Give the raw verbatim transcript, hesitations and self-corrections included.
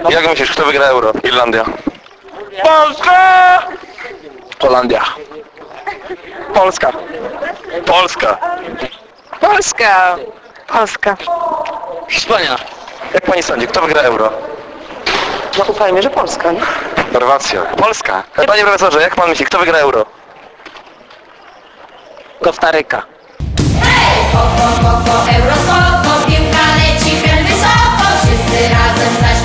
Jak myślisz, kto wygra Euro? Irlandia. Polska! Holandia. Polska. Polska. Polska. Polska. Hiszpania. Jak pani sądzi, kto wygra Euro? No ufajmy, że Polska, nie? Chorwacja. Polska. Panie profesorze, jak pan myśli, kto wygra Euro? Kostaryka. Hej, ho, ho, ho, ho, euro, spoko, piłka leci hen wysoko, wszyscy razem zaś